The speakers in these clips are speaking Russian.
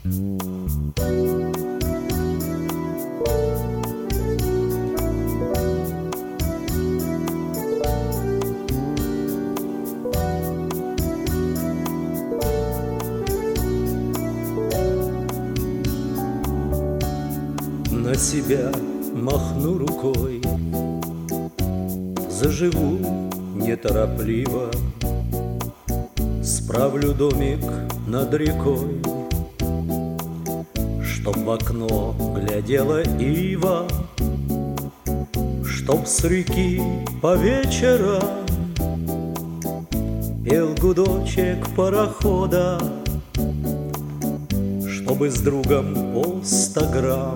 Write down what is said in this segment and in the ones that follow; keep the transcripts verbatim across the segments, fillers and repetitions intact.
На себя махну рукой, заживу неторопливо, справлю домик над рекой, чтоб в окно глядела ива, чтоб с реки по вечерам пел гудочек парохода, чтобы с другом по ста грамм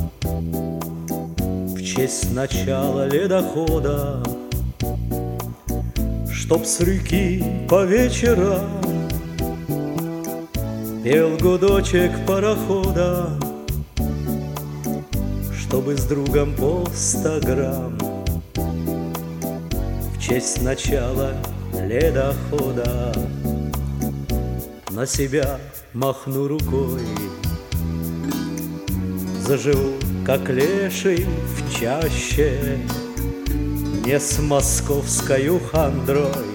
в честь начала ледохода, чтоб с реки по вечерам пел гудочек парохода, чтобы с другом по ста грамм в честь начала ледохода. На себя махну рукой, заживу, как леший в чаще, не с московскою хандрой,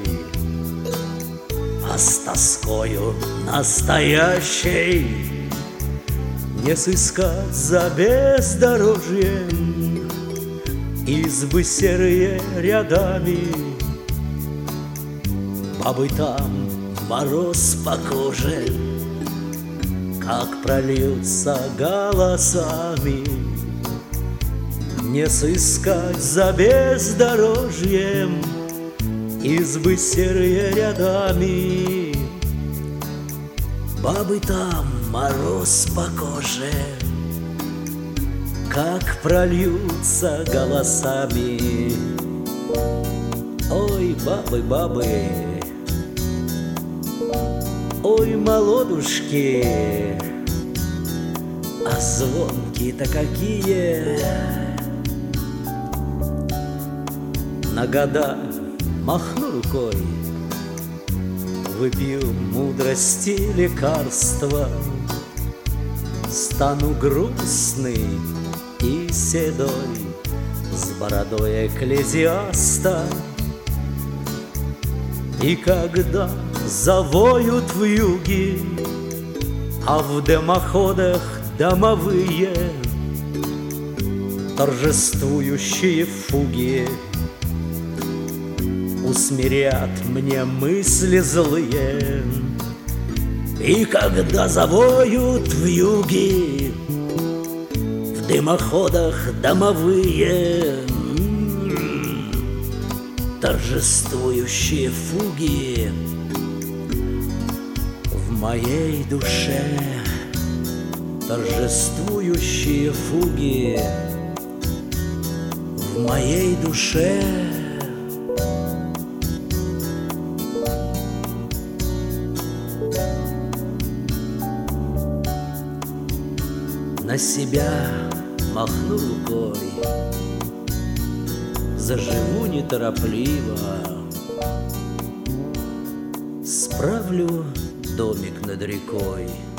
а с тоскою настоящей, не сыскать за бездорожьем избы серые рядами. Бабы там мороз по коже, как прольются голосами, не сыскать за бездорожьем избы серые рядами. Бабы там мороз по коже, как прольются голосами. Ой, бабы, бабы, ой, молодушки, а звонки-то какие! На года махну рукой, выпью мудрости лекарства, стану грустный и седой, с бородой экклезиаста. И когда завоют вьюги, а в дымоходах домовые торжествующие фуги усмирят мне мысли злые. И когда завоют вьюги, в дымоходах домовые торжествующие фуги, в моей душе торжествующие фуги, в моей душе. На себя махну рукой, заживу неторопливо, справлю домик над рекой.